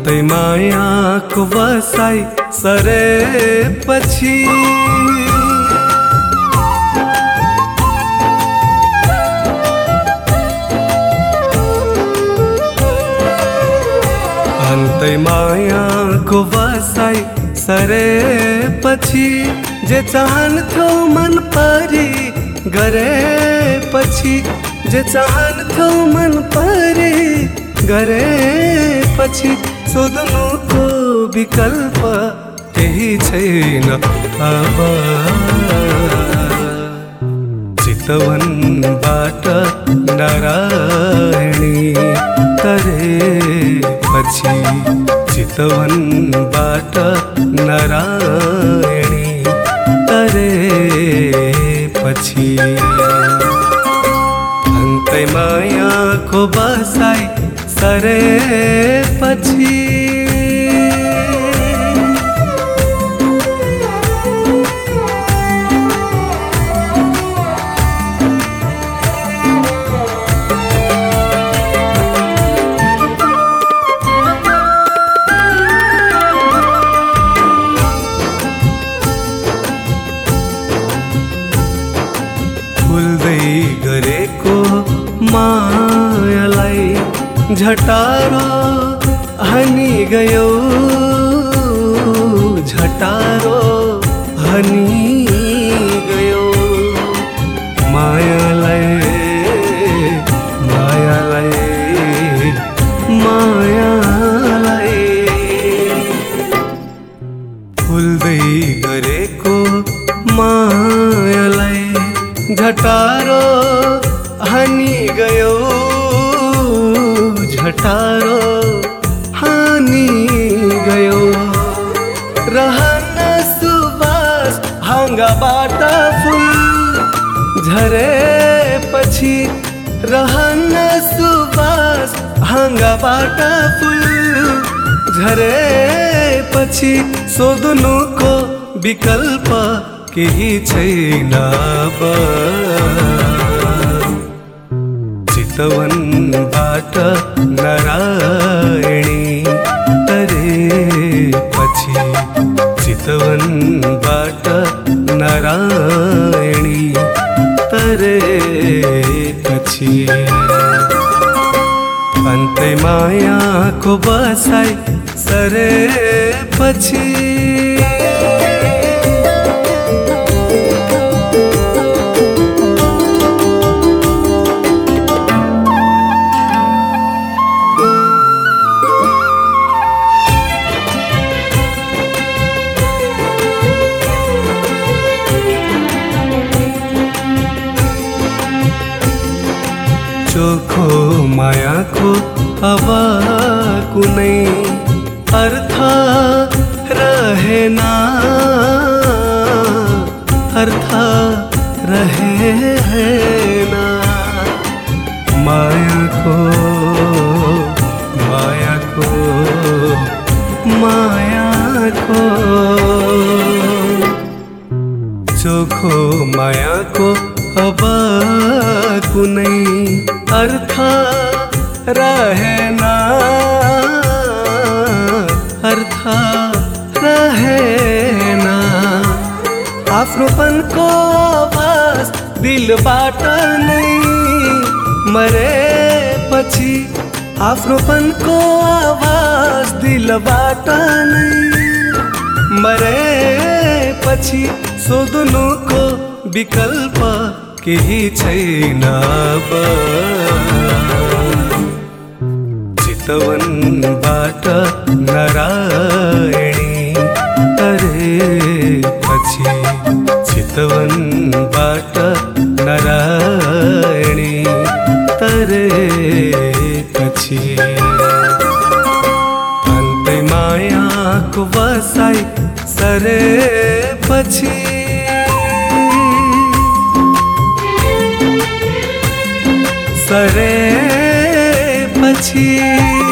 अन्तै मायाको बसाई सरेपछि अन्तै मायाको बसाई सरेपछि जे चाहन्थ्यौ मन परी गरेपछि जे चाहन्थ्यौ मन परी गरेपछि सोध्नुको विकल्प केही छैन अब चितवनबाट नारायणी तरेपछि चितवनबाट नारायणी तरेपछि अन्तै मायाको बसाई सरेपछि भुल्दै गरेको मायालाई झटारो हनी गयो झटारो हनी गयो मायालाई मायालाई मायालाई भुल्दै गरेको मायालाई झटारो हनी गयो झटारो हानी गयो रहन सुबास भाङ्गाबाट फुल झरेपछि रहन सुबास भाङ्गाबाट फुल झरेपछि सोध्नुको विकल्प केही छैन अब चितवनबाट नारायणी तरेपछि चितवनबाट नारायणी तरेपछि अन्तै मायाको बसाई सरेपछि चोखो मायाको अब कुनै अर्थ रहेन अर्थ रहेन मायाको मायाको मायाको चोखो मायाको अब कुनै अर्थ रहेन अर्थ रहेन आफ्नोपनको आवाज दिलबाट नै मरेपछि आफ्नोपनको आवाज दिलबाट नै मरेपछि सोध्नुको विकल्प केही छैन अब चितवनबाट नारायणी तरेपछि चितवनबाट नारायणी तरेपछि अन्तै मायाको बसाई सरेपछि सरेपछि